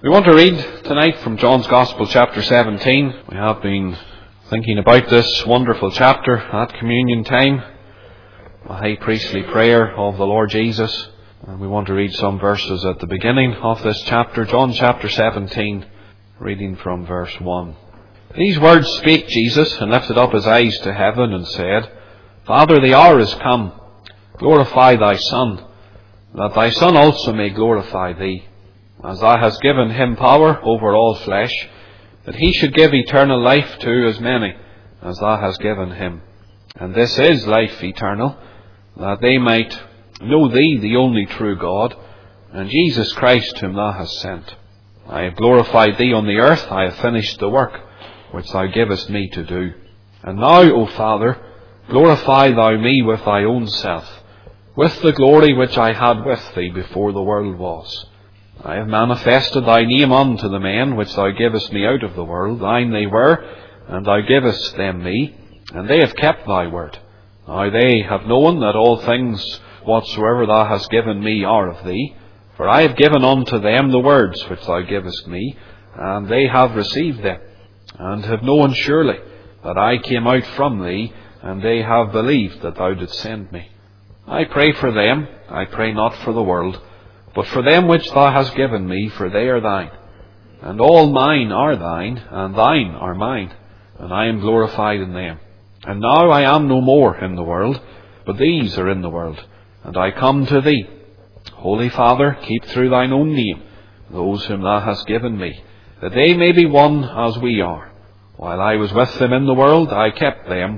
We want to read tonight from John's Gospel, chapter 17. We have been thinking about this wonderful chapter at communion time, the high priestly prayer of the Lord Jesus. And we want to read some verses at the beginning of this chapter, John chapter 17, reading from verse 1. These words spake Jesus, and lifted up his eyes to heaven, and said, Father, the hour is come. Glorify thy Son, that thy Son also may glorify thee, as thou hast given him power over all flesh, that he should give eternal life to as many as thou hast given him. And this is life eternal, that they might know thee, the only true God, and Jesus Christ whom thou hast sent. I have glorified thee on the earth, I have finished the work which thou givest me to do. And now, O Father, glorify thou me with thy own self, with the glory which I had with thee before the world was. I have manifested thy name unto the men which thou givest me out of the world. Thine they were, and thou givest them me, and they have kept thy word. Now they have known that all things whatsoever thou hast given me are of thee. For I have given unto them the words which thou givest me, and they have received them, and have known surely that I came out from thee, and they have believed that thou didst send me. I pray for them, I pray not for the world, but for them which thou hast given me, for they are thine. And all mine are thine, and thine are mine, and I am glorified in them. And now I am no more in the world, but these are in the world, and I come to thee. Holy Father, keep through thine own name those whom thou hast given me, that they may be one as we are. While I was with them in the world, I kept them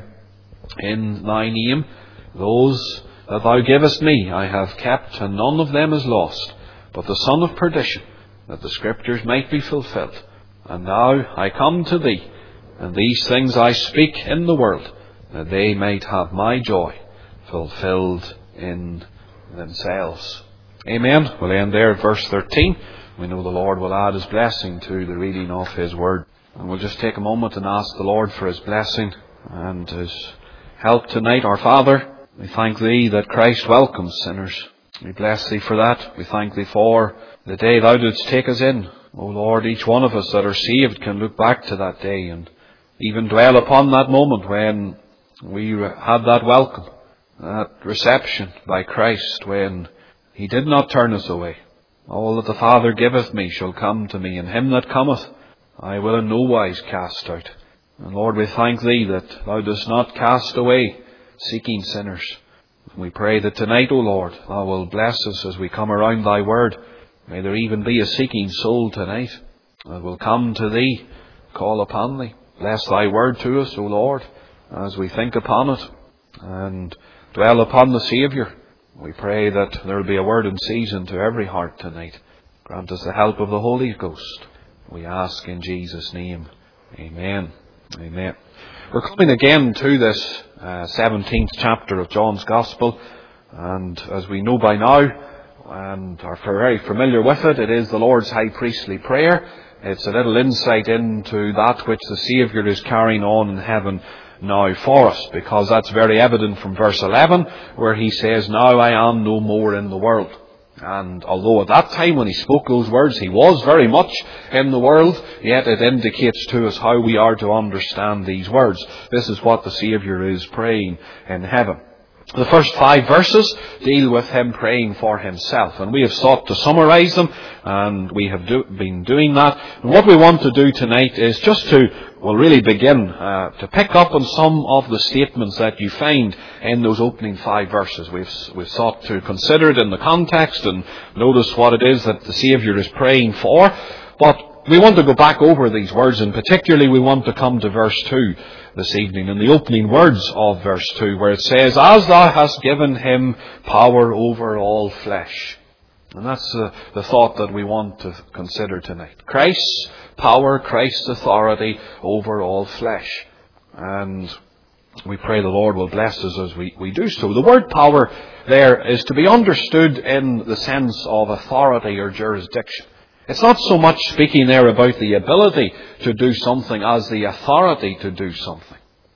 in thy name. Those that thou givest me I have kept, and none of them is lost, but the son of perdition, that the Scriptures might be fulfilled. And now I come to thee, and these things I speak in the world, that they might have my joy fulfilled in themselves. Amen. We'll end there at verse 13. We know the Lord will add his blessing to the reading of his word. And we'll just take a moment and ask the Lord for his blessing and his help tonight. Our Father, we thank thee that Christ welcomes sinners. We bless thee for that. We thank thee for the day thou didst take us in. O Lord, each one of us that are saved can look back to that day and even dwell upon that moment when we had that welcome, that reception by Christ, when he did not turn us away. All that the Father giveth me shall come to me, and him that cometh I will in no wise cast out. And Lord, we thank thee that thou dost not cast away seeking sinners. We pray that tonight, O Lord, thou will bless us as we come around thy word. May there even be a seeking soul tonight that will come to thee, call upon thee. Bless thy word to us, O Lord, as we think upon it and dwell upon the Saviour. We pray that there will be a word in season to every heart tonight. Grant us the help of the Holy Ghost. We ask in Jesus' name. Amen. Amen. We're coming again to this 17th chapter of John's Gospel, and as we know by now and are very familiar with it, it is the Lord's high priestly prayer. It's a little insight into that which the Saviour is carrying on in heaven now for us, because that's very evident from verse 11, where he says, Now I am no more in the world. And although at that time when he spoke those words he was very much in the world, yet it indicates to us how we are to understand these words. This is what the Saviour is praying in heaven. The first 5 verses deal with him praying for himself, and we have sought to summarize them, and we have been doing that. And what we want to do tonight is just to, really begin to pick up on some of the statements that you find in those opening 5 verses. We've sought to consider it in the context and notice what it is that the Saviour is praying for, but we want to go back over these words, and particularly we want to come to verse 2 this evening, in the opening words of verse 2, where it says, As thou hast given him power over all flesh. And that's the thought that we want to consider tonight. Christ's power, Christ's authority over all flesh. And we pray the Lord will bless us as we do so. The word power there is to be understood in the sense of authority or jurisdiction. It's not so much speaking there about the ability to do something as the authority to do something.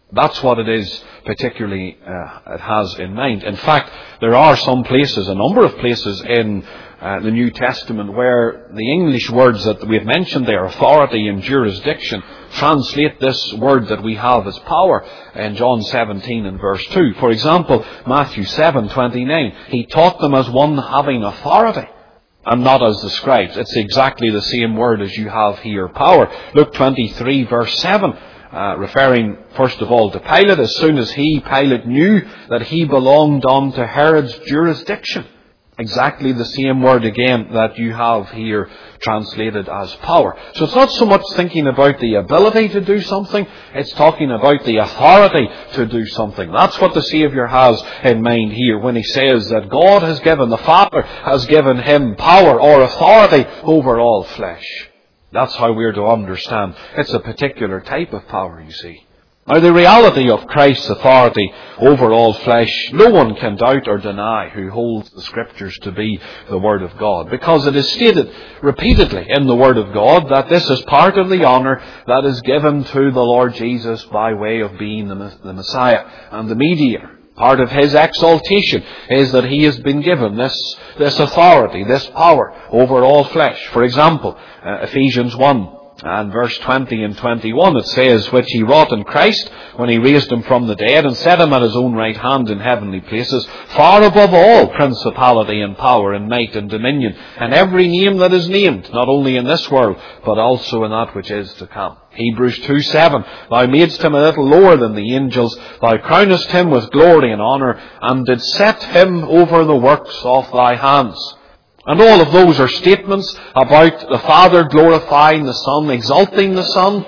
That's what it is particularly it has in mind. In fact, there are some places, a number of places in the New Testament where the English words that we've mentioned there, authority and jurisdiction, translate this word that we have as power in John 17 and verse 2. For example, Matthew 7:29, he taught them as one having authority and not as the scribes. It's exactly the same word as you have here, power. Luke 23 verse 7, referring first of all to Pilate, as soon as Pilate knew that he belonged unto Herod's jurisdiction. Exactly the same word again that you have here translated as power. So it's not so much thinking about the ability to do something, it's talking about the authority to do something. That's what the Saviour has in mind here when he says that God has given, the Father has given him power or authority over all flesh. That's how we're to understand. It's a particular type of power, you see. Now, the reality of Christ's authority over all flesh, no one can doubt or deny who holds the Scriptures to be the Word of God, because it is stated repeatedly in the Word of God that this is part of the honour that is given to the Lord Jesus by way of being the Messiah and the mediator. Part of his exaltation is that he has been given this authority, this power over all flesh. For example, Ephesians 1 and verse 20 and 21, it says, which he wrought in Christ when he raised him from the dead and set him at his own right hand in heavenly places, far above all principality and power and might and dominion, and every name that is named, not only in this world, but also in that which is to come. Hebrews 2:7, thou madest him a little lower than the angels, thou crownest him with glory and honour, and did set him over the works of thy hands. And all of those are statements about the Father glorifying the Son, exalting the Son.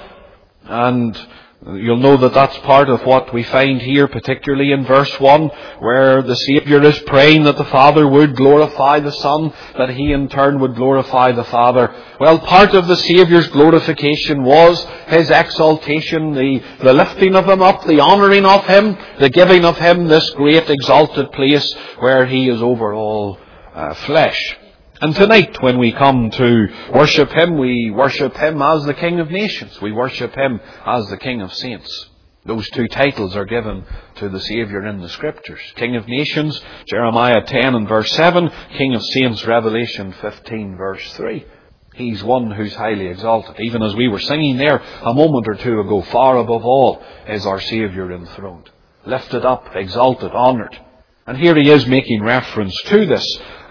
And you'll know that that's part of what we find here, particularly in verse 1, where the Saviour is praying that the Father would glorify the Son, that he in turn would glorify the Father. Well, part of the Saviour's glorification was his exaltation, the lifting of him up, the honouring of him, the giving of him this great exalted place where he is over all flesh. And tonight, when we come to worship him, we worship him as the King of Nations. We worship him as the King of Saints. Those two titles are given to the Saviour in the Scriptures. King of Nations, Jeremiah 10 and verse 7. King of Saints, Revelation 15 verse 3. He's one who's highly exalted. Even as we were singing there a moment or two ago, far above all is our Saviour enthroned. Lifted up, exalted, honoured. And here he is making reference to this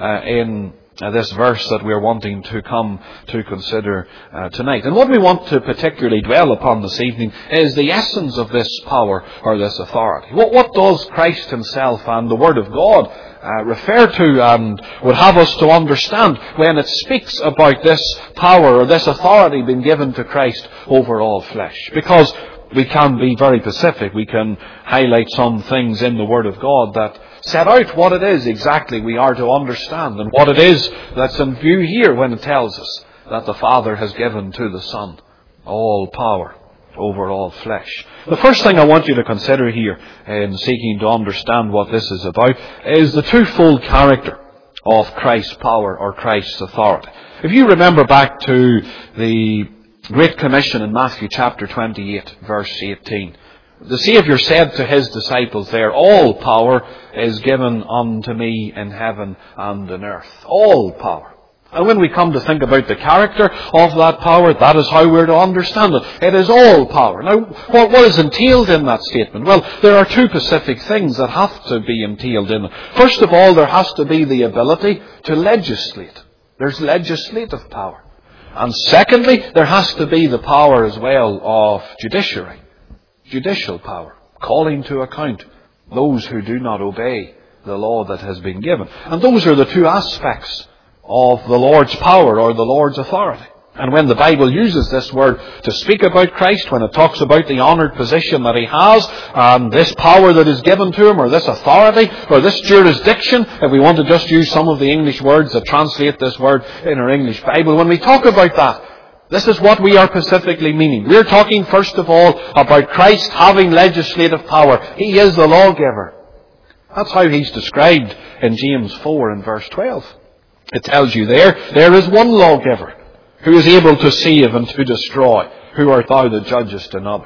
in this verse that we're wanting to come to consider tonight. And what we want to particularly dwell upon this evening is the essence of this power or this authority. What does Christ himself and the Word of God refer to and would have us to understand when it speaks about this power or this authority being given to Christ over all flesh? Because we can be very specific. We can highlight some things in the Word of God that set out what it is exactly we are to understand and what it is that's in view here when it tells us that the Father has given to the Son all power over all flesh. The first thing I want you to consider here in seeking to understand what this is about is the twofold character of Christ's power or Christ's authority. If you remember back to the Great Commission in Matthew chapter 28 verse 18, the Saviour said to his disciples there, all power is given unto me in heaven and on earth. All power. And when we come to think about the character of that power, that is how we're to understand it. It is all power. Now, what is entailed in that statement? Well, there are two specific things that have to be entailed in it. First of all, there has to be the ability to legislate. There's legislative power. And secondly, there has to be the power as well of judiciary. Judicial power, calling to account those who do not obey the law that has been given. And those are the two aspects of the Lord's power or the Lord's authority. And when the Bible uses this word to speak about Christ, when it talks about the honoured position that he has, and this power that is given to him, or this authority, or this jurisdiction, if we want to just use some of the English words that translate this word in our English Bible, when we talk about that, this is what we are specifically meaning. We're talking first of all about Christ having legislative power. He is the lawgiver. That's how he's described in James 4 and verse 12. It tells you there is one lawgiver who is able to save and to destroy. Who art thou that judgest another?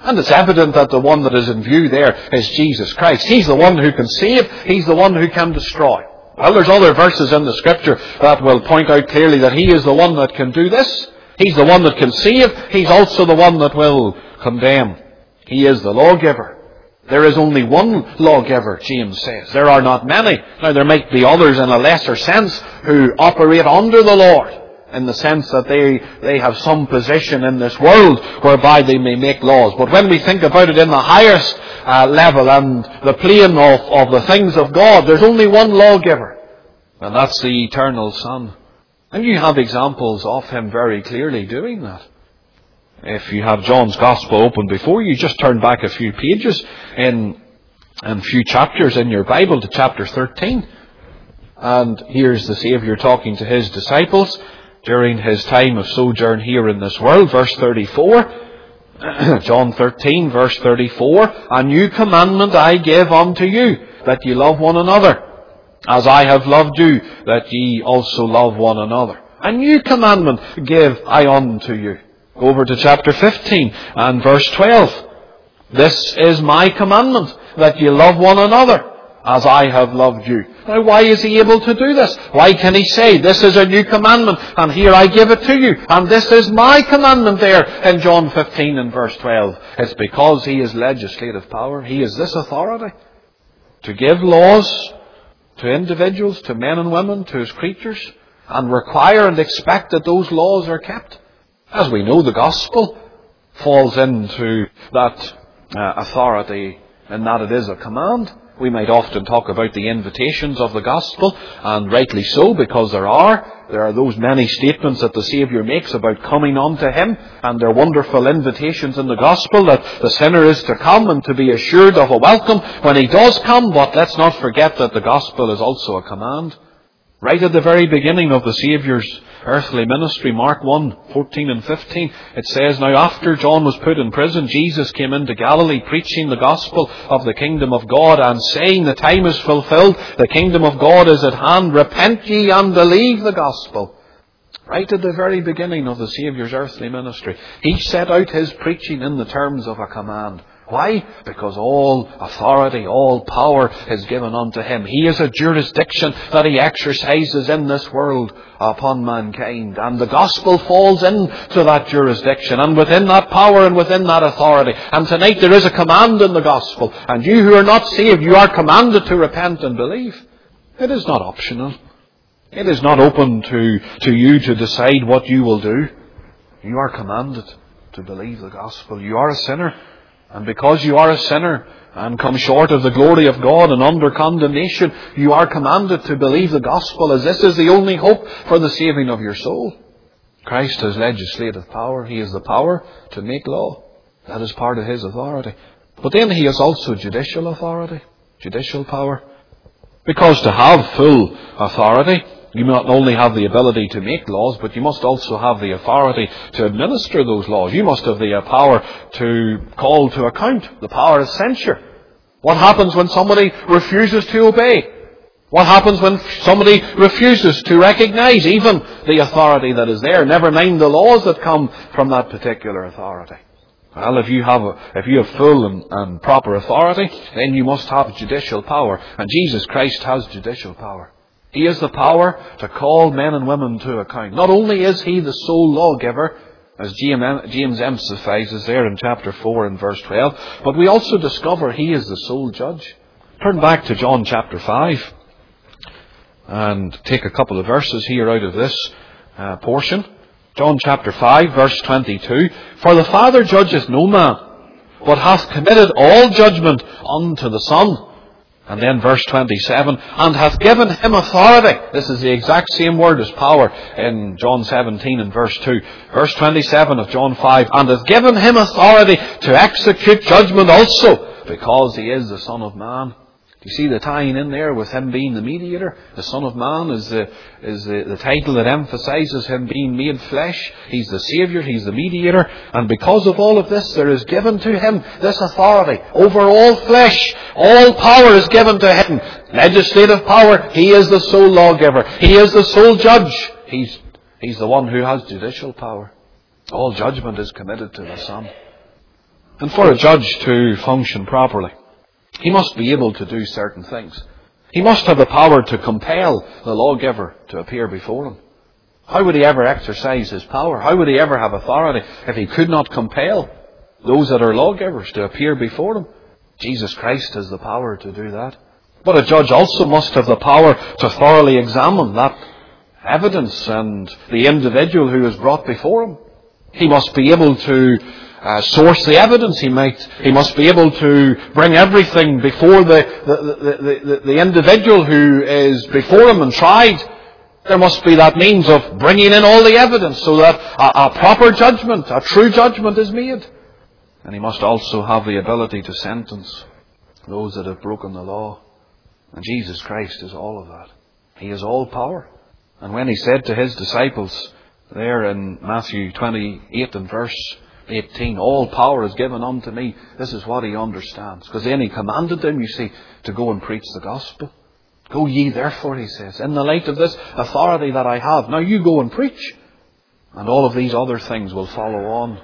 And it's evident that the one that is in view there is Jesus Christ. He's the one who can save. He's the one who can destroy. Well, there's other verses in the Scripture that will point out clearly that He is the one that can do this. He's the one that can save. He's also the one that will condemn. He is the lawgiver. There is only one lawgiver, James says. There are not many. Now, there might be others in a lesser sense who operate under the Lord, in the sense that they have some position in this world whereby they may make laws. But when we think about it in the highest level and the plane of the things of God, there's only one lawgiver, and that's the eternal Son. And you have examples of Him very clearly doing that. If you have John's Gospel open before you, just turn back a few pages in a few chapters in your Bible to chapter 13. And here's the Saviour talking to His disciples during His time of sojourn here in this world. Verse 34, John 13, verse 34, "A new commandment I give unto you, that ye love one another, as I have loved you, that ye also love one another. A new commandment give I unto you." Go over to chapter 15 and verse 12. "This is my commandment, that ye love one another, as I have loved you." Now, why is He able to do this? Why can He say, "This is a new commandment, and here I give it to you, and this is my commandment" there in John 15 and verse 12? It's because He is legislative power. He is this authority to give laws to individuals, to men and women, to His creatures, and require and expect that those laws are kept. As we know, the gospel falls into that authority in that it is a command. We might often talk about the invitations of the gospel, and rightly so, because there are those many statements that the Saviour makes about coming unto Him, and they're wonderful invitations in the gospel that the sinner is to come and to be assured of a welcome when He does come. But let's not forget that the gospel is also a command. Right at the very beginning of the Saviour's earthly ministry, Mark 1, 14 and 15, it says, "Now after John was put in prison, Jesus came into Galilee, preaching the gospel of the kingdom of God, and saying, The time is fulfilled, the kingdom of God is at hand, repent ye and believe the gospel." Right at the very beginning of the Saviour's earthly ministry, He set out His preaching in the terms of a command. Why? Because all authority, all power is given unto Him. He is a jurisdiction that He exercises in this world upon mankind. And the gospel falls into that jurisdiction and within that power and within that authority. And tonight there is a command in the gospel. And you who are not saved, you are commanded to repent and believe. It is not optional. It is not open to you to decide what you will do. You are commanded to believe the gospel. You are a sinner. And because you are a sinner and come short of the glory of God and under condemnation, you are commanded to believe the gospel, as this is the only hope for the saving of your soul. Christ has legislative power. He has the power to make law. That is part of His authority. But then He has also judicial authority, judicial power. Because to have full authority, you not only have the ability to make laws, but you must also have the authority to administer those laws. You must have the power to call to account, the power of censure. What happens when somebody refuses to obey? What happens when somebody refuses to recognize even the authority that is there, never mind the laws that come from that particular authority? Well, if you have full and proper authority, then you must have judicial power. And Jesus Christ has judicial power. He has the power to call men and women to account. Not only is He the sole lawgiver, as James emphasizes there in chapter 4 and verse 12, but we also discover He is the sole judge. Turn back to John chapter 5 and take a couple of verses here out of this portion. John chapter 5, verse 22. "For the Father judgeth no man, but hath committed all judgment unto the Son." And then verse 27, "And hath given Him authority." This is the exact same word as power in John 17 and verse 2. Verse 27 of John 5, "And hath given Him authority to execute judgment also, because He is the Son of Man." You see the tying in there with Him being the mediator? The Son of Man is the title that emphasizes Him being made flesh. He's the Saviour, He's the mediator. And because of all of this, there is given to Him this authority over all flesh. All power is given to Him. Legislative power. He is the sole lawgiver. He is the sole judge. He's the one who has judicial power. All judgment is committed to the Son. And for a judge to function properly, he must be able to do certain things. He must have the power to compel the lawgiver to appear before him. How would he ever exercise his power? How would he ever have authority if he could not compel those that are lawgivers to appear before him? Jesus Christ has the power to do that. But a judge also must have the power to thoroughly examine that evidence and the individual who is brought before him. He must be able to source the evidence. He must be able to bring everything before the individual who is before him and tried. There must be that means of bringing in all the evidence so that a proper judgment, a true judgment is made. And he must also have the ability to sentence those that have broken the law. And Jesus Christ is all of that. He is all power. And when he said to his disciples there in Matthew 28 and verse 18, all power is given unto me, this is what he understands. Because then he commanded them, you see, to go and preach the gospel. Go ye therefore, he says, in the light of this authority that I have. Now you go and preach. And all of these other things will follow on.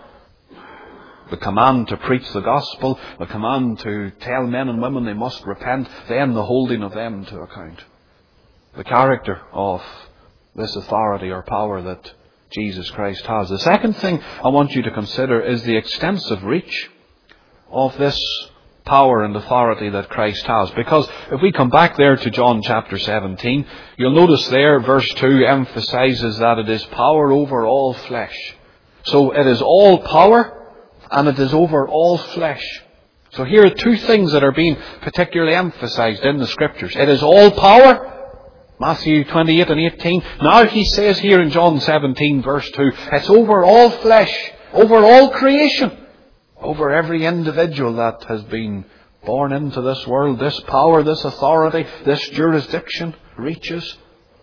The command to preach the gospel, the command to tell men and women they must repent, then the holding of them to account. The character of this authority or power that Jesus Christ has. The second thing I want you to consider is the extensive reach of this power and authority that Christ has. Because if we come back there to John chapter 17, you'll notice there verse 2 emphasizes that it is power over all flesh. So it is all power and it is over all flesh. So here are two things that are being particularly emphasized in the Scriptures. It is all power, Matthew 28 and 18. Now he says here in John 17 verse 2, it's over all flesh, over all creation, over every individual that has been born into this world. This power, this authority, this jurisdiction reaches.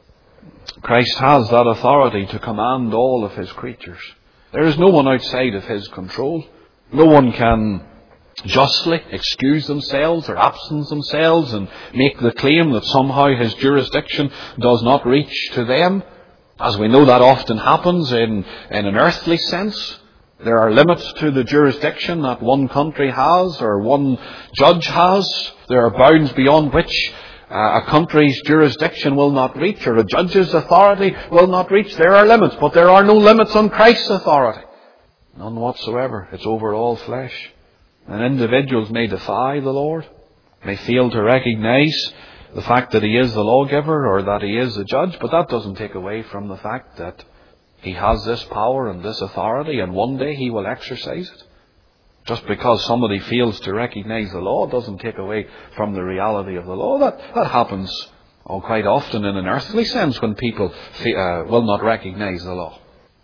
Christ has that authority to command all of his creatures. There is no one outside of his control. No one can justly excuse themselves or absence themselves and make the claim that somehow his jurisdiction does not reach to them. As we know, that often happens in an earthly sense. There are limits to the jurisdiction that one country has or one judge has. There are bounds beyond which a country's jurisdiction will not reach or a judge's authority will not reach. There are limits, but there are no limits on Christ's authority. None whatsoever. It's over all flesh. And individuals may defy the Lord, may fail to recognize the fact that he is the lawgiver or that he is the judge, but that doesn't take away from the fact that he has this power and this authority, and one day he will exercise it. Just because somebody fails to recognize the law doesn't take away from the reality of the law. That happens quite often in an earthly sense when people will not recognize the law.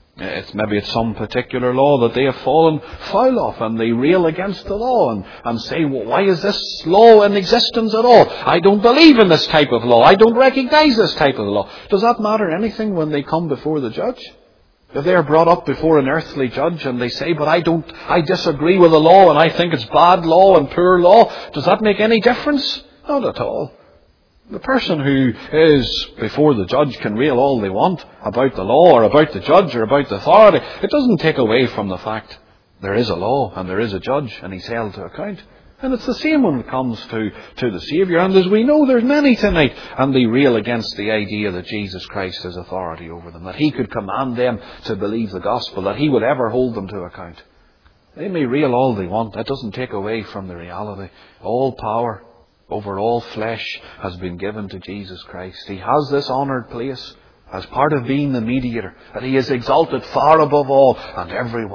Maybe it's some particular law that they have fallen foul of, and they rail against the law and say, well, why is this law in existence at all? I don't believe in this type of law. I don't recognize this type of law. Does that matter anything when they come before the judge? If they are brought up before an earthly judge and they say, but I disagree with the law and I think it's bad law and poor law, does that make any difference? Not at all. The person who is before the judge can rail all they want about the law or about the judge or about the authority. It doesn't take away from the fact there is a law and there is a judge and he's held to account. And it's the same when it comes to the Saviour. And as we know, there's many tonight, and they rail against the idea that Jesus Christ has authority over them, that he could command them to believe the gospel, that he would ever hold them to account. They may rail all they want. That doesn't take away from the reality. All power over all flesh has been given to Jesus Christ. He has this honoured place as part of being the mediator, that he is exalted far above all, and every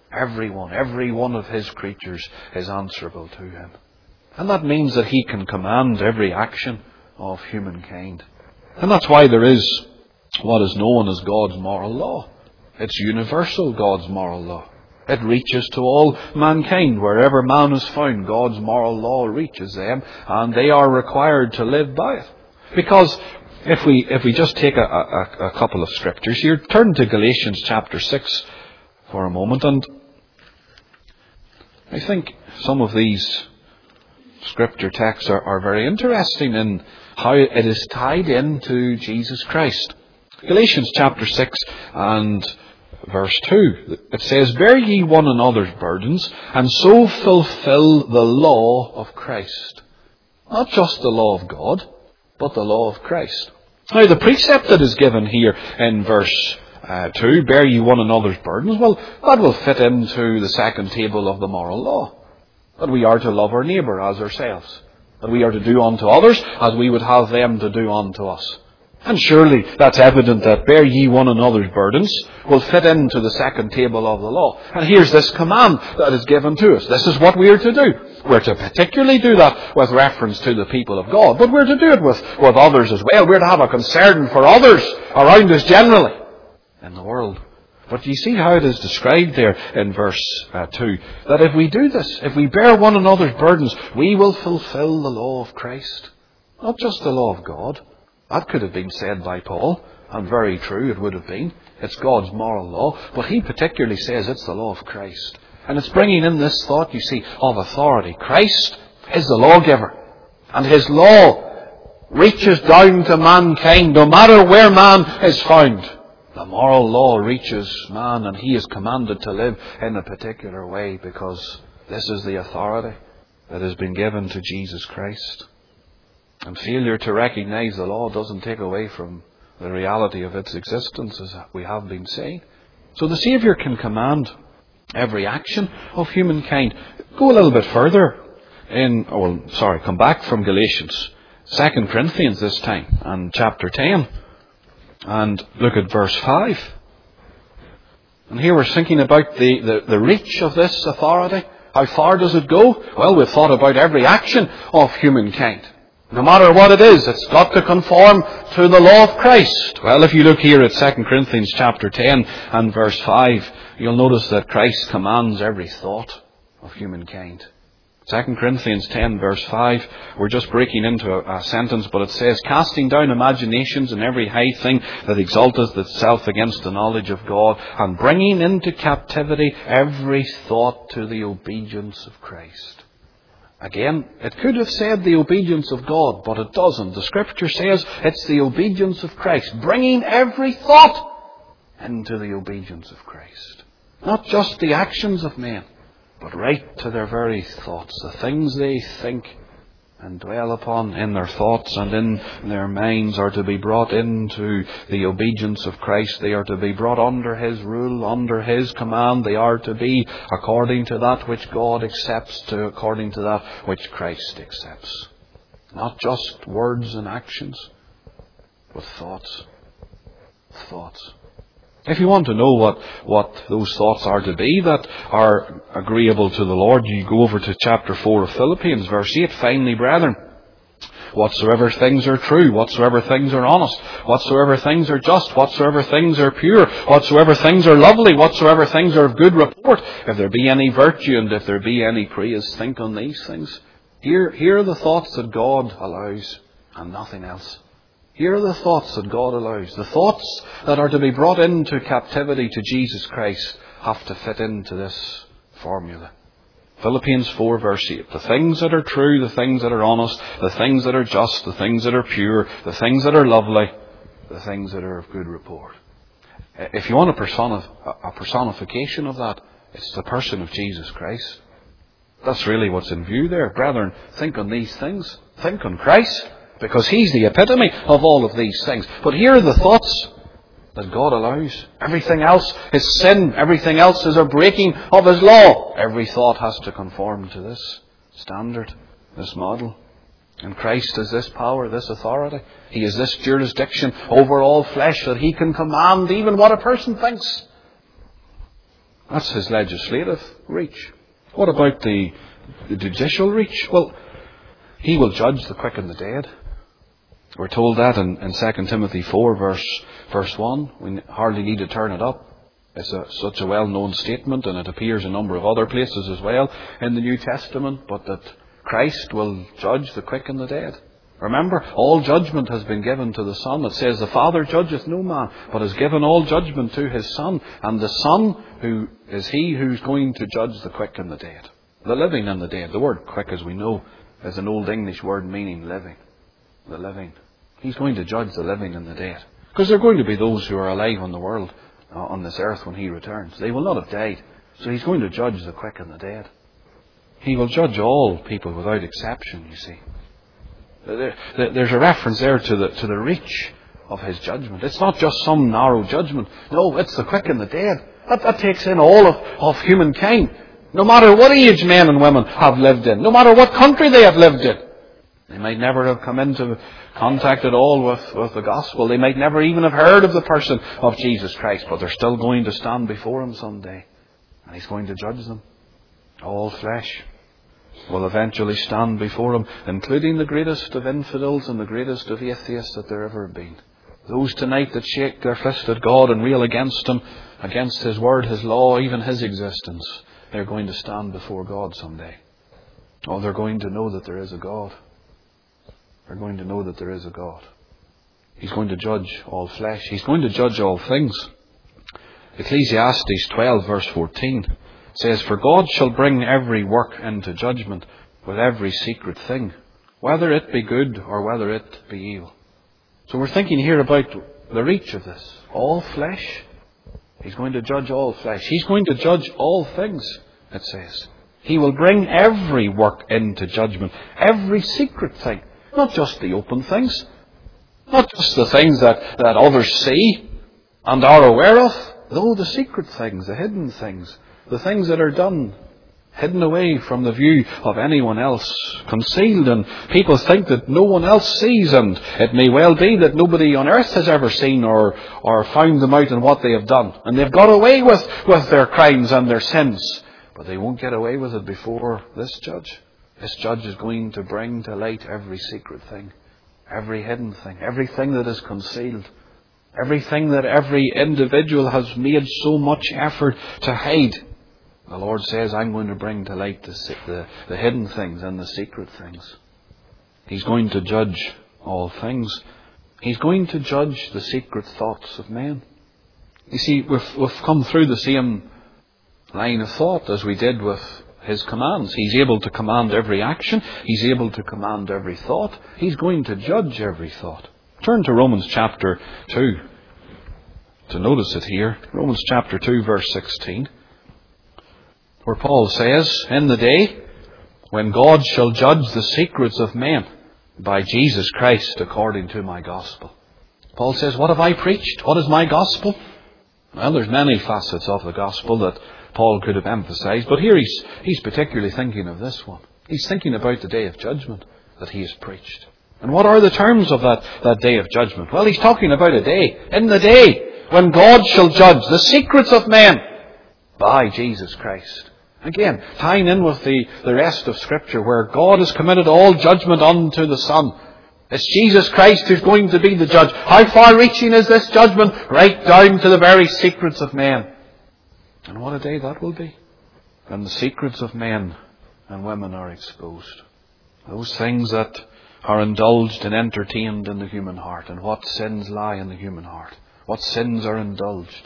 one of his creatures is answerable to him. And that means that he can command every action of humankind. And that's why there is what is known as God's moral law. It's universal, God's moral law. It reaches to all mankind. Wherever man is found, God's moral law reaches them, and they are required to live by it. Because if we just take a couple of scriptures here, turn to Galatians chapter 6 for a moment, and I think some of these scripture texts are very interesting in how it is tied into Jesus Christ. Galatians chapter 6 and verse 2. It says, "Bear ye one another's burdens, and so fulfill the law of Christ." Not just the law of God, but the law of Christ. Now, the precept that is given here in verse 2, "Bear ye one another's burdens," well, that will fit into the second table of the moral law. That we are to love our neighbour as ourselves. That we are to do unto others as we would have them to do unto us. And surely that's evident that "bear ye one another's burdens" will fit into the second table of the law. And here's this command that is given to us. This is what we are to do. We're to particularly do that with reference to the people of God, but we're to do it with others as well. We're to have a concern for others around us generally in the world. But you see how it is described there in verse 2, that if we do this, if we bear one another's burdens, we will fulfill the law of Christ. Not just the law of God. That could have been said by Paul, and very true it would have been. It's God's moral law, but he particularly says it's the law of Christ. And it's bringing in this thought, you see, of authority. Christ is the lawgiver, and his law reaches down to mankind, no matter where man is found. The moral law reaches man, and he is commanded to live in a particular way, because this is the authority that has been given to Jesus Christ. And failure to recognize the law doesn't take away from the reality of its existence, as we have been saying. So the Saviour can command every action of humankind. Go a little bit further come back from Galatians, 2 Corinthians this time, and chapter 10, and look at verse 5. And here we're thinking about the reach of this authority. How far does it go? Well, we've thought about every action of humankind. No matter what it is, it's got to conform to the law of Christ. Well, if you look here at 2 Corinthians chapter 10 and verse 5, you'll notice that Christ commands every thought of humankind. 2 Corinthians 10 verse 5, we're just breaking into a sentence, but it says, "Casting down imaginations and every high thing that exalteth itself against the knowledge of God, and bringing into captivity every thought to the obedience of Christ." Again, it could have said the obedience of God, but it doesn't. The Scripture says it's the obedience of Christ, bringing every thought into the obedience of Christ. Not just the actions of men, but right to their very thoughts. The things they think and dwell upon in their thoughts and in their minds are to be brought into the obedience of Christ. They are to be brought under His rule, under His command. They are to be according to that which God accepts, according to that which Christ accepts. Not just words and actions, but thoughts. Thoughts. If you want to know what those thoughts are to be that are agreeable to the Lord, you go over to chapter 4 of Philippians, verse 8. "Finally, brethren, whatsoever things are true, whatsoever things are honest, whatsoever things are just, whatsoever things are pure, whatsoever things are lovely, whatsoever things are of good report, if there be any virtue and if there be any praise, think on these things." Here are the thoughts that God allows, and nothing else. Here are the thoughts that God allows. The thoughts that are to be brought into captivity to Jesus Christ have to fit into this formula. Philippians 4 verse 8. The things that are true, the things that are honest, the things that are just, the things that are pure, the things that are lovely, the things that are of good report. If you want a personification of that, it's the person of Jesus Christ. That's really what's in view there. Brethren, think on these things. Think on Christ. Because He's the epitome of all of these things. But here are the thoughts that God allows. Everything else is sin. Everything else is a breaking of His law. Every thought has to conform to this standard, this model. And Christ has this power, this authority. He has this jurisdiction over all flesh that He can command even what a person thinks. That's His legislative reach. What about the judicial reach? Well, He will judge the quick and the dead. We're told that in 2 Timothy 4 verse 1. We hardly need to turn it up. It's such a well-known statement, and it appears a number of other places as well in the New Testament, but that Christ will judge the quick and the dead. Remember, all judgment has been given to the Son. It says, "The Father judgeth no man, but has given all judgment to His Son." And the Son, who is He who's going to judge the quick and the dead. The living and the dead. The word quick, as we know, is an old English word meaning living. The living. He's going to judge the living and the dead. Because there are going to be those who are alive in the world on this earth when He returns. They will not have died. So He's going to judge the quick and the dead. He will judge all people without exception, you see. There's a reference there to the reach of His judgment. It's not just some narrow judgment. No, it's the quick and the dead. That takes in all of humankind. No matter what age men and women have lived in. No matter what country they have lived in. They might never have come into contact at all with the gospel. They might never even have heard of the person of Jesus Christ. But they're still going to stand before Him someday. And He's going to judge them. All flesh will eventually stand before Him, including the greatest of infidels and the greatest of atheists that there ever have been. Those tonight that shake their fist at God and rail against Him, against His word, His law, even His existence, they're going to stand before God someday. Oh, they're going to know that there is a God. They're going to know that there is a God. He's going to judge all flesh. He's going to judge all things. Ecclesiastes 12 verse 14 says, "For God shall bring every work into judgment with every secret thing, whether it be good or whether it be evil." So we're thinking here about the reach of this. All flesh. He's going to judge all flesh. He's going to judge all things, it says. He will bring every work into judgment. Every secret thing. Not just the open things. Not just the things that others see and are aware of. No, the secret things, the hidden things. The things that are done, hidden away from the view of anyone else, concealed, and people think that no one else sees, and it may well be that nobody on earth has ever seen or found them out in what they have done. And they've got away with their crimes and their sins. But they won't get away with it before this judge. This judge is going to bring to light every secret thing, every hidden thing, everything that is concealed, everything that every individual has made so much effort to hide. The Lord says, I'm going to bring to light the hidden things and the secret things. He's going to judge all things. He's going to judge the secret thoughts of men. You see, we've come through the same line of thought as we did with His commands. He's able to command every action. He's able to command every thought. He's going to judge every thought. Turn to Romans chapter 2 to notice it here. Romans chapter 2 verse 16. Where Paul says, "In the day when God shall judge the secrets of men by Jesus Christ according to my gospel." Paul says, what have I preached? What is my gospel? Well, there's many facets of the gospel that Paul could have emphasized, but here he's particularly thinking of this one. He's thinking about the day of judgment that he has preached. And what are the terms of that day of judgment? Well, he's talking about a day, in the day when God shall judge the secrets of men by Jesus Christ. Again, tying in with the rest of Scripture, where God has committed all judgment unto the Son. It's Jesus Christ who's going to be the judge. How far-reaching is this judgment? Right down to the very secrets of men. And what a day that will be, when the secrets of men and women are exposed. Those things that are indulged and entertained in the human heart, and what sins lie in the human heart. What sins are indulged.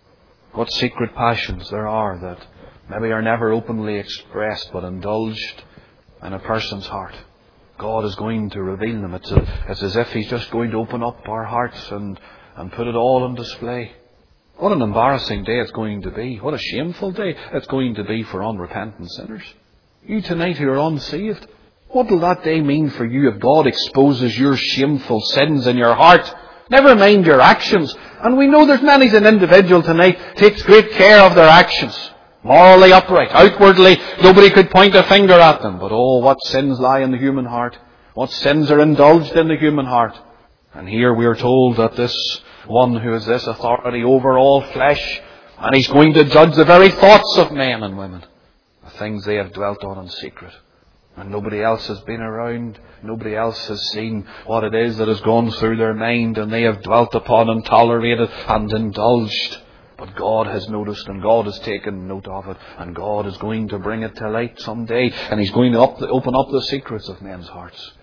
What secret passions there are that maybe are never openly expressed but indulged in a person's heart. God is going to reveal them. It's as if He's just going to open up our hearts and put it all on display. What an embarrassing day it's going to be. What a shameful day it's going to be for unrepentant sinners. You tonight who are unsaved, what will that day mean for you if God exposes your shameful sins in your heart? Never mind your actions. And we know there's many an individual tonight takes great care of their actions. Morally upright. Outwardly, nobody could point a finger at them. But oh, what sins lie in the human heart. What sins are indulged in the human heart. And here we are told that this one who has this authority over all flesh, and He's going to judge the very thoughts of men and women. The things they have dwelt on in secret. And nobody else has been around. Nobody else has seen what it is that has gone through their mind, and they have dwelt upon and tolerated and indulged. But God has noticed, and God has taken note of it, and God is going to bring it to light someday, and He's going to open up the secrets of men's hearts.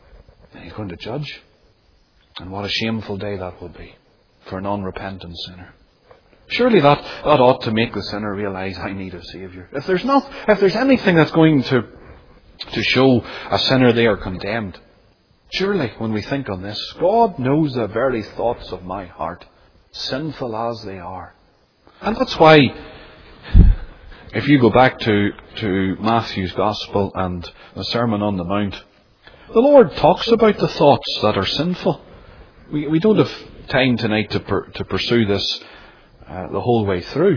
And He's going to judge. And what a shameful day that will be for an unrepentant sinner. Surely that ought to make the sinner realize, I need a Saviour. If there's anything that's going to show a sinner they are condemned, surely when we think on this, God knows the very thoughts of my heart, sinful as they are. And that's why, if you go back to Matthew's Gospel and the Sermon on the Mount, the Lord talks about the thoughts that are sinful. We don't have time tonight to pursue this the whole way through.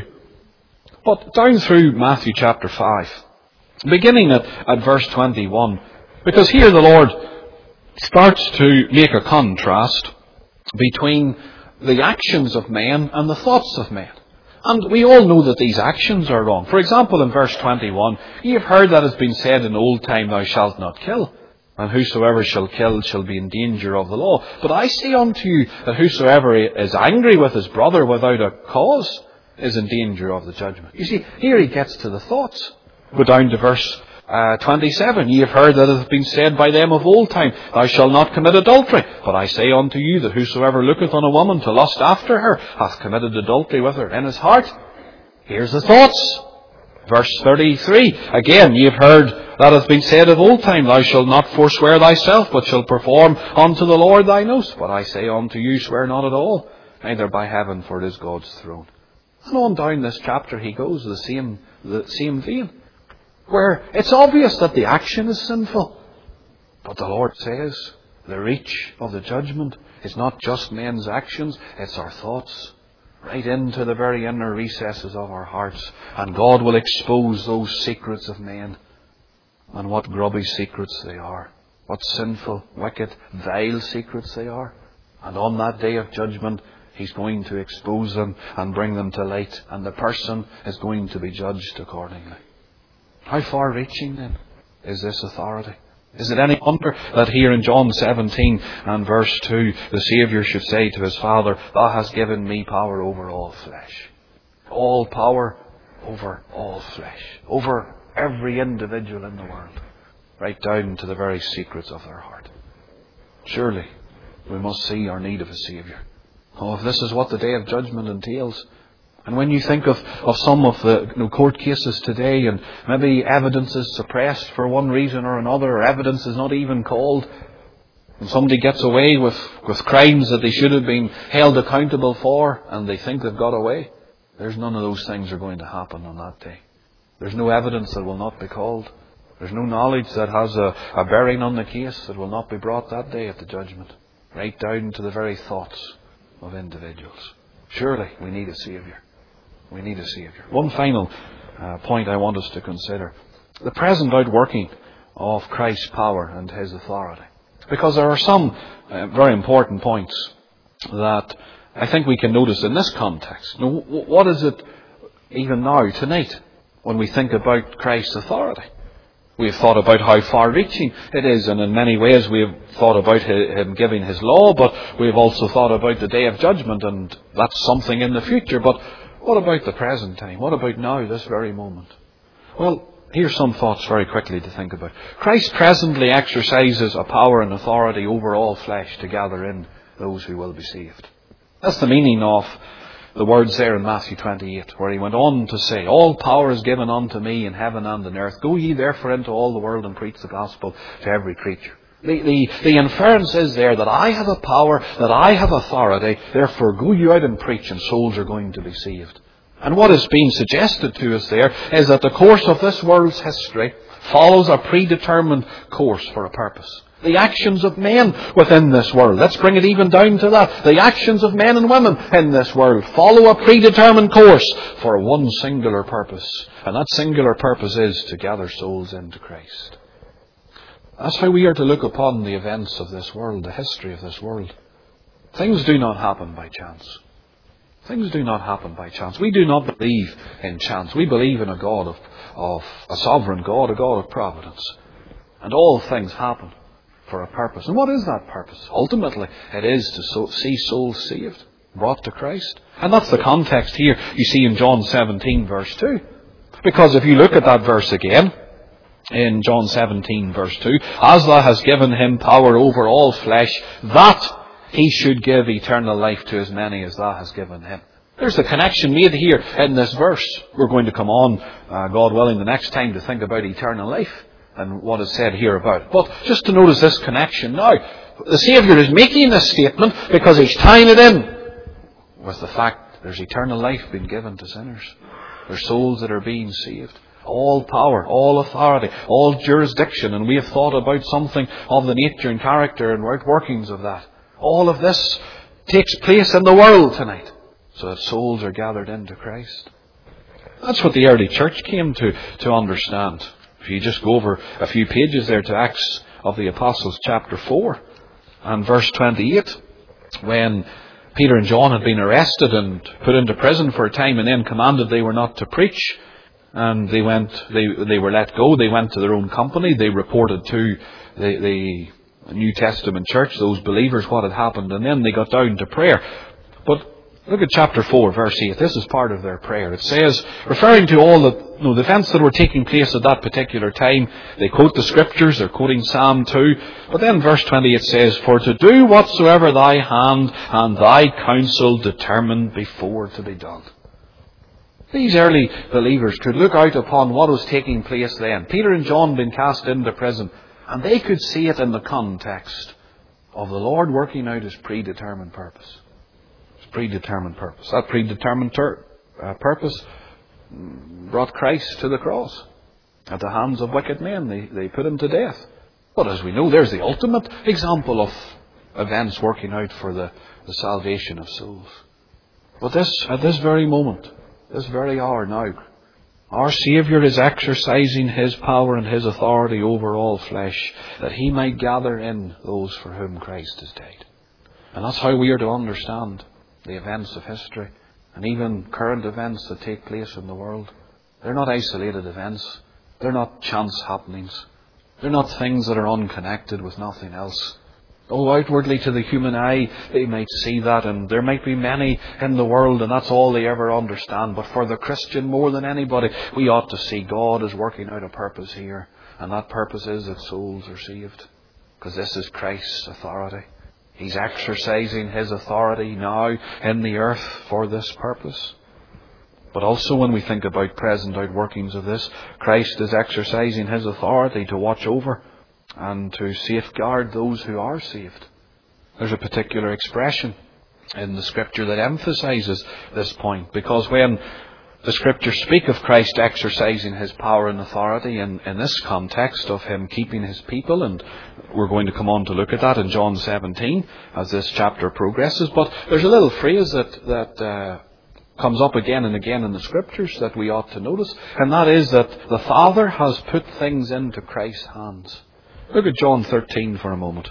But down through Matthew chapter 5, beginning at verse 21, because here the Lord starts to make a contrast between the actions of men and the thoughts of men. And we all know that these actions are wrong. For example, in verse 21, ye have heard that it has been said in old time, thou shalt not kill. And whosoever shall kill shall be in danger of the law. But I say unto you that whosoever is angry with his brother without a cause is in danger of the judgment. You see, here he gets to the thoughts. Go down to verse 27. Ye have heard that it hath been said by them of old time, thou shalt not commit adultery. But I say unto you that whosoever looketh on a woman to lust after her hath committed adultery with her in his heart. Here's the thoughts. Verse 33. Again, ye have heard that hath been said of old time, thou shalt not forswear thyself, but shalt perform unto the Lord thine oath. But I say unto you, swear not at all, neither by heaven, for it is God's throne. And on down this chapter he goes, the same vein, where it's obvious that the action is sinful. But the Lord says the reach of the judgment is not just men's actions, it's our thoughts, right into the very inner recesses of our hearts. And God will expose those secrets of men, and what grubby secrets they are, what sinful, wicked, vile secrets they are. And on that day of judgment, He's going to expose them and bring them to light, and the person is going to be judged accordingly. How far-reaching then is this authority? Is it any wonder that here in John 17 and verse 2, the Saviour should say to His Father, Thou hast given me power over all flesh. All power over all flesh. Over every individual in the world. Right down to the very secrets of their heart. Surely we must see our need of a Saviour. Oh, if this is what the day of judgment entails. And when you think of some of the court cases today, and maybe evidence is suppressed for one reason or another, or evidence is not even called, and somebody gets away with crimes that they should have been held accountable for, and they think they've got away, there's none of those things are going to happen on that day. There's no evidence that will not be called. There's no knowledge that has a bearing on the case that will not be brought that day at the judgment. Right down to the very thoughts of individuals. Surely we need a Saviour. We need a Saviour. One final point I want us to consider. The present outworking of Christ's power and His authority. Because there are some very important points that I think we can notice in this context. Now, what is it even now, tonight, when we think about Christ's authority? We've thought about how far-reaching it is, and in many ways we've thought about Him giving His law, but we've also thought about the day of judgment, and that's something in the future. But what about the present time? What about now, this very moment? Well, here's some thoughts very quickly to think about. Christ presently exercises a power and authority over all flesh to gather in those who will be saved. That's the meaning of the words there in Matthew 28, where He went on to say, All power is given unto me in heaven and in earth. Go ye therefore into all the world and preach the gospel to every creature. The inference is there that I have a power, that I have authority, therefore go you out and preach, and souls are going to be saved. And what is being suggested to us there is that the course of this world's history follows a predetermined course for a purpose. The actions of men within this world, let's bring it even down to that. The actions of men and women in this world follow a predetermined course for one singular purpose. And that singular purpose is to gather souls into Christ. That's how we are to look upon the events of this world, the history of this world. Things do not happen by chance. Things do not happen by chance. We do not believe in chance. We believe in a God of a sovereign God, a God of providence. And all things happen for a purpose. And what is that purpose? Ultimately, it is to see souls saved, brought to Christ. And that's the context here you see in John 17 verse 2. Because if you look at that verse again, in John 17 verse 2, As thou hast given Him power over all flesh, that He should give eternal life to as many as thou hast given Him. There's the connection made here in this verse. We're going to come on, God willing, the next time to think about eternal life and what is said here about it. But just to notice this connection now, the Saviour is making this statement because He's tying it in with the fact there's eternal life being given to sinners. There's souls that are being saved. All power, all authority, all jurisdiction, and we have thought about something of the nature and character and workings of that. All of this takes place in the world tonight, so that souls are gathered into Christ. That's what the early church came to understand. If you just go over a few pages there to Acts of the Apostles chapter 4 and verse 28, when Peter and John had been arrested and put into prison for a time and then commanded they were not to preach, and they were let go. They went to their own company. They reported to the New Testament church, those believers, what had happened, and then they got down to prayer. But look at chapter 4, verse 8. This is part of their prayer. It says, referring to all the events that were taking place at that particular time, they quote the Scriptures, they're quoting Psalm 2, but then verse 28 says, for to do whatsoever thy hand and thy counsel determined before to be done. These early believers could look out upon what was taking place then. Peter and John being cast into prison, and they could see it in the context of the Lord working out His predetermined purpose. His predetermined purpose. That predetermined purpose brought Christ to the cross. At the hands of wicked men, they put Him to death. But as we know, there's the ultimate example of events working out for the salvation of souls. But at this very moment, this very hour now, our Saviour is exercising His power and His authority over all flesh, that He might gather in those for whom Christ has died. And that's how we are to understand the events of history, and even current events that take place in the world. They're not isolated events. They're not chance happenings. They're not things that are unconnected with nothing else. Oh, outwardly to the human eye, they might see that, and there might be many in the world, and that's all they ever understand. But for the Christian, more than anybody, we ought to see God is working out a purpose here. And that purpose is that souls are saved. Because this is Christ's authority. He's exercising His authority now in the earth for this purpose. But also when we think about present outworkings of this, Christ is exercising His authority to watch over and to safeguard those who are saved. There's a particular expression in the Scripture that emphasises this point, because when the Scriptures speak of Christ exercising His power and authority in this context of Him keeping His people, and we're going to come on to look at that in John 17 as this chapter progresses, but there's a little phrase that comes up again and again in the Scriptures that we ought to notice, and that is that the Father has put things into Christ's hands. Look at John 13 for a moment.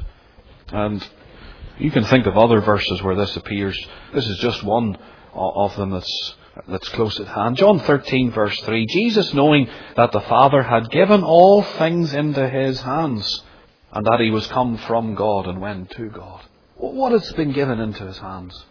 And you can think of other verses where this appears. This is just one of them that's close at hand. John 13 verse 3. Jesus, knowing that the Father had given all things into His hands, and that He was come from God and went to God. What has been given into His hands?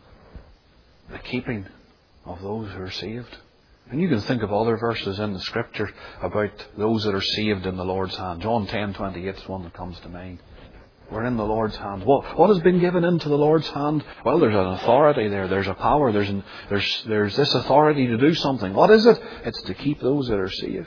The keeping of those who are saved. And you can think of other verses in the Scripture about those that are saved in the Lord's hand. John 10:28 is one that comes to mind. We're in the Lord's hand. What has been given into the Lord's hand? Well, there's an authority there. There's a power. There's this authority to do something. What is it? It's to keep those that are saved.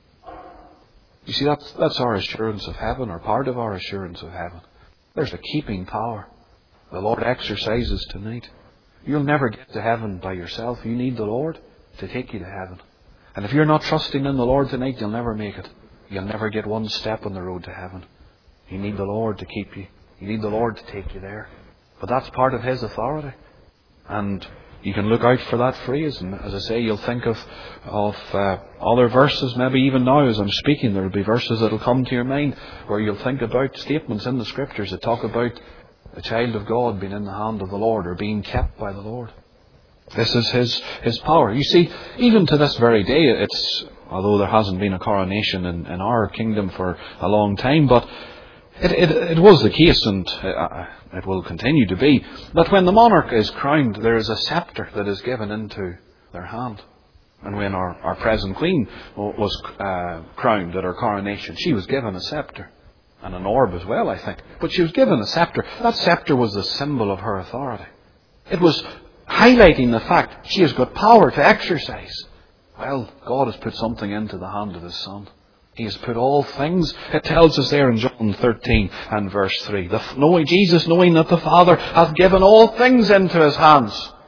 You see, that's our assurance of heaven, or part of our assurance of heaven. There's a keeping power the Lord exercises tonight. You'll never get to heaven by yourself. You need the Lord to take you to heaven. And if you're not trusting in the Lord tonight, you'll never make it. You'll never get one step on the road to heaven. You need the Lord to keep you. You need the Lord to take you there. But that's part of His authority. And you can look out for that phrase. And as I say, you'll think of other verses. Maybe even now as I'm speaking, there will be verses that will come to your mind where you'll think about statements in the Scriptures that talk about a child of God being in the hand of the Lord, or being kept by the Lord. This is His power. You see, even to this very day, although there hasn't been a coronation in our kingdom for a long time, but it was the case, and it will continue to be, that when the monarch is crowned, there is a sceptre that is given into their hand. And when our present Queen was crowned at her coronation, she was given a sceptre. And an orb as well, I think. But she was given a sceptre. That sceptre was the symbol of her authority. It was highlighting the fact she has got power to exercise. Well, God has put something into the hand of His Son. He has put all things. It tells us there in John 13 and verse 3. Jesus, knowing that the Father hath given all things into His hands.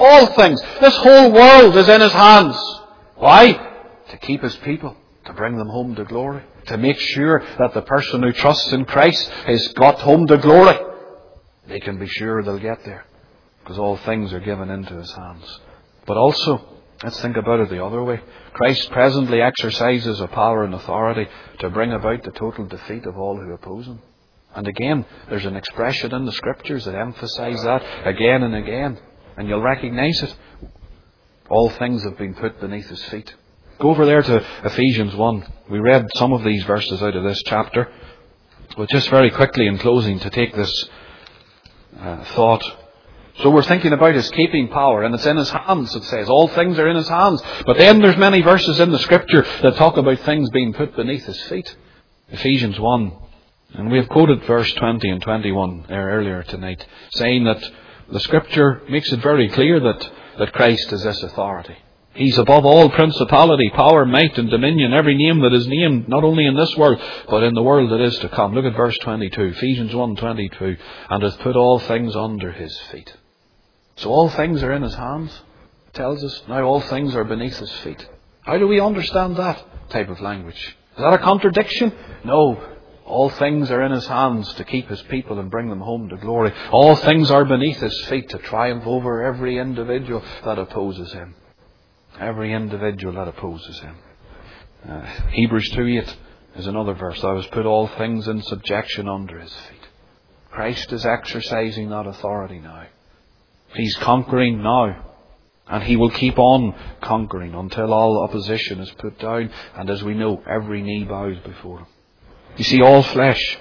All things. This whole world is in His hands. Why? To keep His people. To bring them home to glory. To make sure that the person who trusts in Christ has got home to glory. They can be sure they'll get there. Because all things are given into His hands. But also, let's think about it the other way. Christ presently exercises a power and authority to bring about the total defeat of all who oppose Him. And again, there's an expression in the Scriptures that emphasise that again and again. And you'll recognise it. All things have been put beneath His feet. Go over there to Ephesians 1. We read some of these verses out of this chapter. But just very quickly in closing to take this thought. So we're thinking about His keeping power, and it's in His hands, it says. All things are in His hands. But then there's many verses in the Scripture that talk about things being put beneath His feet. Ephesians 1. And we have quoted verse 20 and 21 earlier tonight, saying that the Scripture makes it very clear that Christ is this authority. He's above all principality, power, might and dominion, every name that is named, not only in this world, but in the world that is to come. Look at verse 22, Ephesians 1:22, and hath put all things under His feet. So all things are in His hands, it tells us. Now all things are beneath His feet. How do we understand that type of language? Is that a contradiction? No. All things are in His hands to keep His people and bring them home to glory. All things are beneath His feet to triumph over every individual that opposes Him. Every individual that opposes Him. Hebrews 2:8 is another verse. Thou hast put all things in subjection under His feet. Christ is exercising that authority now. He's conquering now. And He will keep on conquering until all opposition is put down. And as we know, every knee bows before Him. You see, all flesh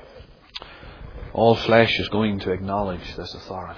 is going to acknowledge this authority.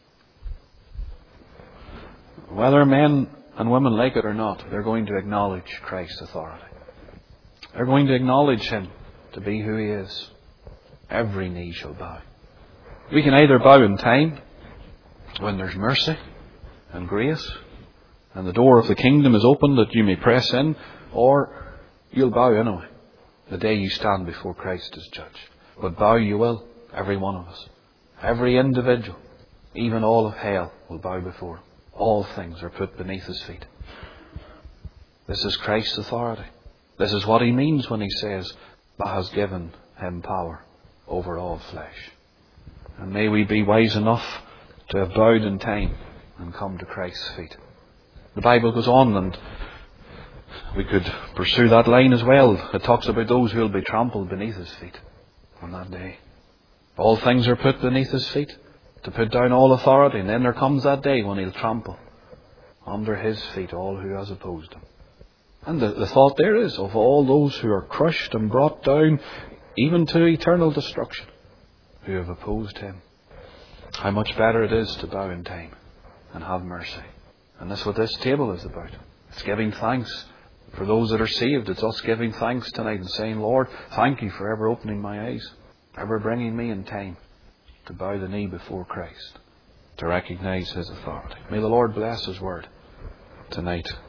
Whether men and women like it or not, they're going to acknowledge Christ's authority. They're going to acknowledge Him to be who He is. Every knee shall bow. We can either bow in time, when there's mercy and grace, and the door of the kingdom is open that you may press in, or you'll bow anyway, the day you stand before Christ as judge. But bow you will, every one of us. Every individual, even all of hell, will bow before Him. All things are put beneath His feet. This is Christ's authority. This is what He means when He says, Thou hast given Him power over all flesh. And may we be wise enough to have bowed in time and come to Christ's feet. The Bible goes on, and we could pursue that line as well. It talks about those who will be trampled beneath His feet on that day. All things are put beneath His feet to put down all authority. And then there comes that day when He'll trample under His feet all who has opposed Him. And the thought there is of all those who are crushed and brought down even to eternal destruction, who have opposed Him. How much better it is to bow in time and have mercy. And that's what this table is about. It's giving thanks for those that are saved. It's us giving thanks tonight and saying, Lord, thank You for ever opening my eyes, ever bringing me in time to bow the knee before Christ, to recognize His authority. May the Lord bless His word tonight.